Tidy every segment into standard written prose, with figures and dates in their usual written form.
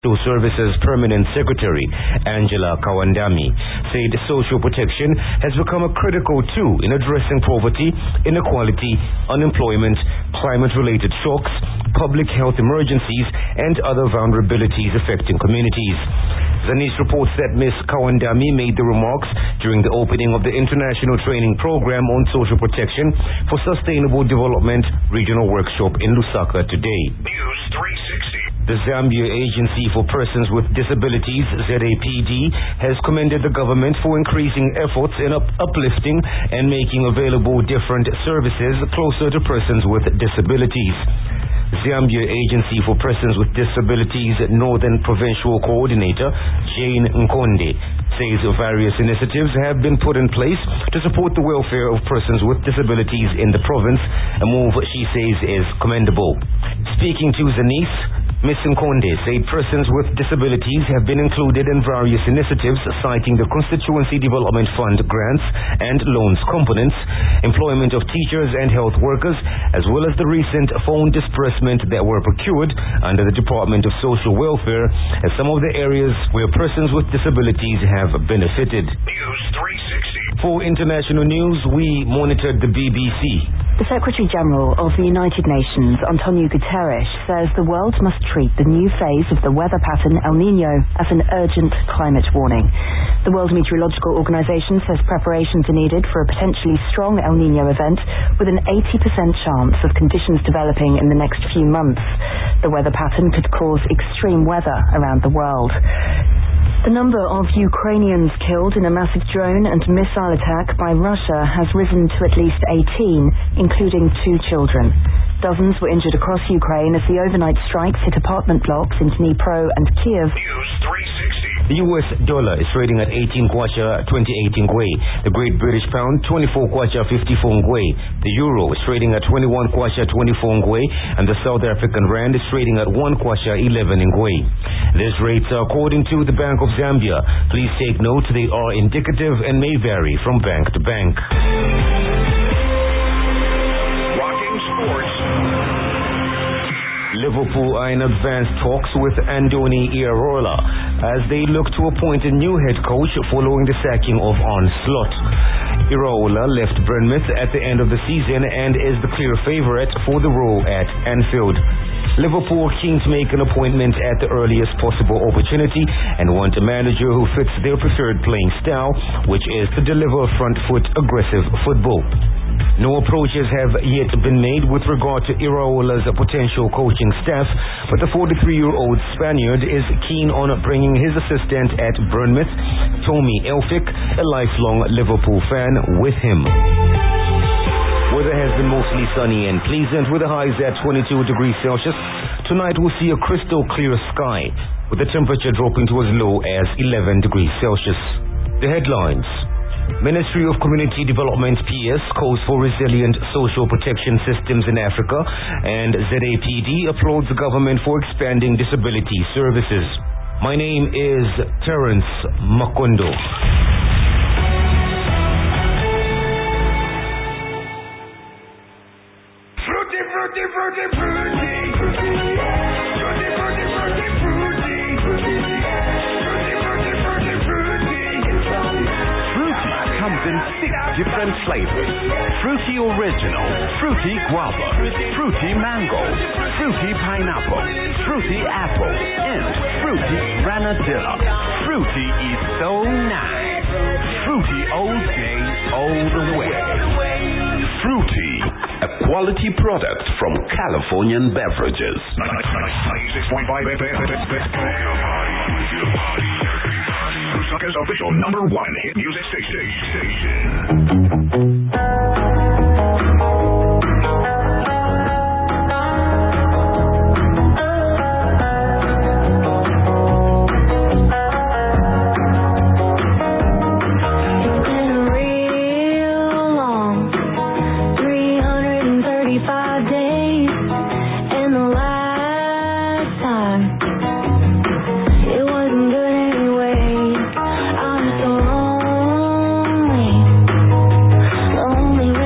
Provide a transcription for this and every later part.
Services Permanent Secretary Angela Kawandami said social protection has become a critical tool in addressing poverty, inequality, unemployment, climate-related shocks, public health emergencies, and other vulnerabilities affecting communities. Zanis reports that Ms. Kawandami made the remarks during the opening of the International Training Program on Social Protection for Sustainable Development Regional Workshop in Lusaka today. News 360. The Zambia Agency for Persons with Disabilities, ZAPD, has commended the government for increasing efforts in uplifting and making available different services closer to persons with disabilities. Zambia Agency for Persons with Disabilities Northern Provincial Coordinator Jane Nkonde says various initiatives have been put in place to support the welfare of persons with disabilities in the province, a move she says is commendable. Speaking to Zanis, Ms. Nkonde said persons with disabilities have been included in various initiatives, citing the Constituency Development Fund grants and loans components, employment of teachers and health workers, as well as the recent phone disbursement that were procured under the Department of Social Welfare as some of the areas where persons with disabilities have benefited. News 360. For international news, we monitored the BBC. The Secretary-General of the United Nations, Antonio Guterres, says the world must treat the new phase of the weather pattern El Niño as an urgent climate warning. The World Meteorological Organization says preparations are needed for a potentially strong El Niño event with an 80% chance of conditions developing in the next few months. The weather pattern could cause extreme weather around the world. The number of Ukrainians killed in a massive drone and missile attack by Russia has risen to at least 18, including 2 children. Dozens were injured across Ukraine as the overnight strikes hit apartment blocks in Dnipro and Kiev. News 360. The US dollar is trading at 18 kwacha 28 ngwe. The Great British Pound 24 kwacha 54 ngwe. The euro is trading at 21 kwacha 24 ngwe, and the South African rand is trading at 1 kwacha 11 ngwe. These rates are according to the Bank of Zambia. Please take note they are indicative and may vary from bank to bank. Rocking sports. Liverpool are in advanced talks with Andoni Iraola as they look to appoint a new head coach following the sacking of Arne Slot. Iraola left Bournemouth at the end of the season and is the clear favourite for the role at Anfield. Liverpool are keen to make an appointment at the earliest possible opportunity and want a manager who fits their preferred playing style, which is to deliver front-foot aggressive football. No approaches have yet been made with regard to Iraola's potential coaching staff, but the 43-year-old Spaniard is keen on bringing his assistant at Bournemouth, Tommy Elphick, a lifelong Liverpool fan, with him. Weather has been mostly sunny and pleasant with the highs at 22 degrees Celsius. Tonight we'll see a crystal clear sky with the temperature dropping to as low as 11 degrees Celsius. The headlines. Ministry of Community Development PS calls for resilient social protection systems in Africa, and ZAPD applauds the government for expanding disability services. My name is Terence Makondo. Fruity, fruity, fruity. Fruity, fruity, fruity, fruity. Fruity, fruity, fruity, fruity. Fruity comes in 6 different flavors. Fruity Original, Fruity Guava, Fruity Mango, Fruity Pineapple, Fruity Apple, and Fruity Granadilla. Fruity is so nice. Fruity all day, all the way. Fruity, a quality product from Californian Beverages. 96.5 Lusaka's official #1 hit music station. Lonely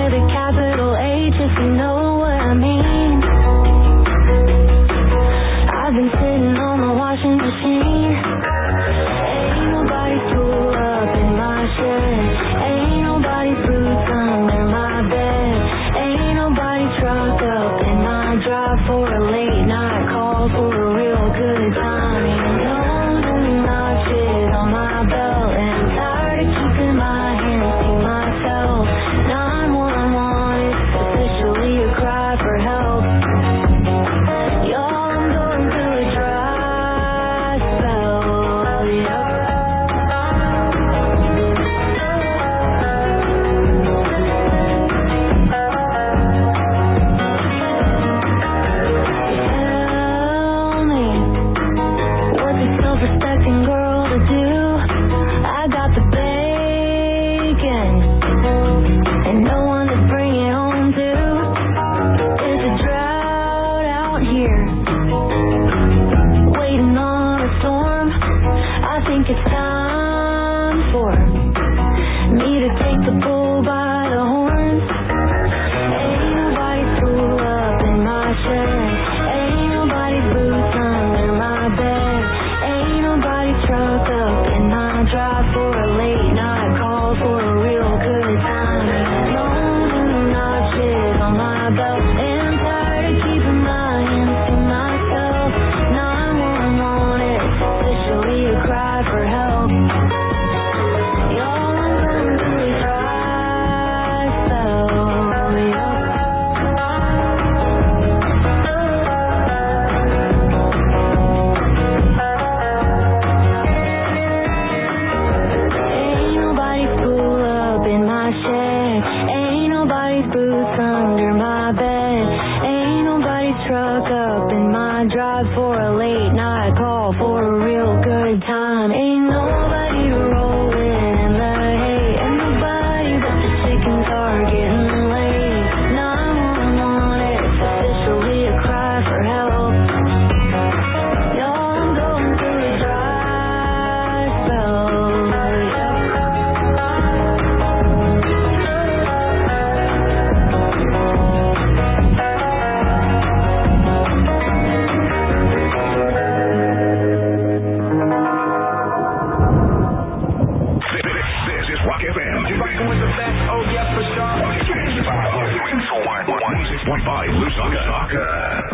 self-respecting girl to do. I got the bacon and no one to bring it home to. It's a drought out here, waiting on a storm. I think it's time for me to take the bull by the horns. Ain't nobody pull up in my shed. Ain't nobody's boots under my bed. Ain't nobody's truck up in my drive for a late night call for a real good time. Long night shit on my belt, and I'm tired of keeping my hands to myself. 911, it's officially a cry for help. Y'all, I'm going through a dry spell. Ain't nobody's pool up in my shed. Ain't nobody's boots under my bed. Ain't nobody's truck up in my drive for a late night call for a real good time. Ain't nobody to roll with in the hay. Ain't nobody but the chickens are getting late. 911, it's officially a cry for help. Y'all, I'm going through a dry spell. This is Rock FM. Rockin' with the best, oh yeah, for sure. 106.5 Lusaka.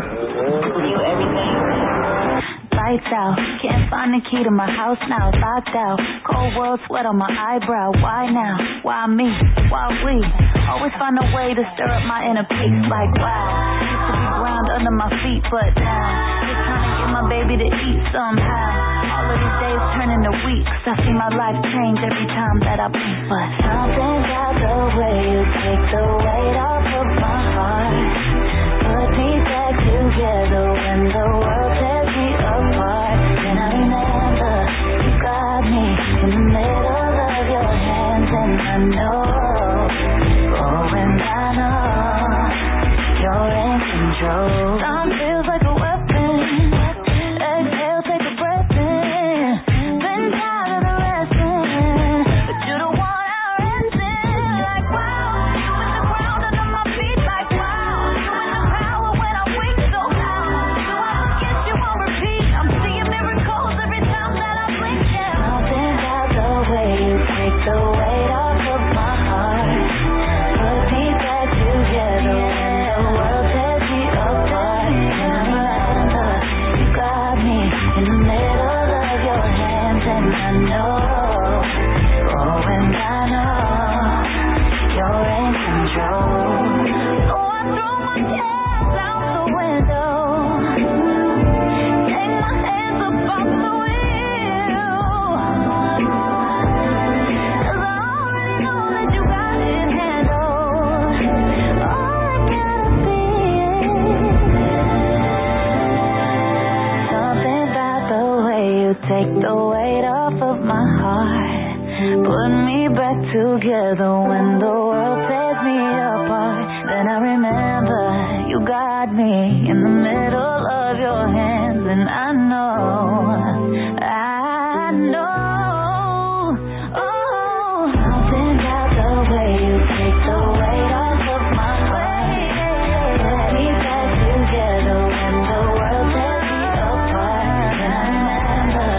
Lights out, can't find the key to my house now, locked out. Cold world sweat on my eyebrow, why now? Why me? Why we? Always find a way to stir up my inner peace, like wow. Used to be ground under my feet, but now just trying to get my baby to eat somehow. All of these days turn into weeks, I see my life change every time that I blink. But something about the way you take the weight off of my heart, put me back together when the world tears me apart. And I remember you got me in the middle of your hands, and I know, oh, and I know you're in control. Time feels like a weapon. Exhale, take a breath in. Been tired of the lesson, but you're the one out ending. Like wow, you in the ground under my feet. Like wow, you in the power when I'm weak. So how do I forget you on repeat? I'm seeing miracles every time that I blink. Yeah, something about the way you take the weight off of my heart, put me back together when the world tears me apart. And I remember you got me in the middle of your hands, and I know, oh, and I know you're in control. So I throw my cares out the window, take my hands up off the wheel, 'cause I already know that you got it handled. All I gotta be is something about the way you take the weight off of my heart, put me back together when the world tears me apart. Then I remember you got me in the middle of your hands, and I know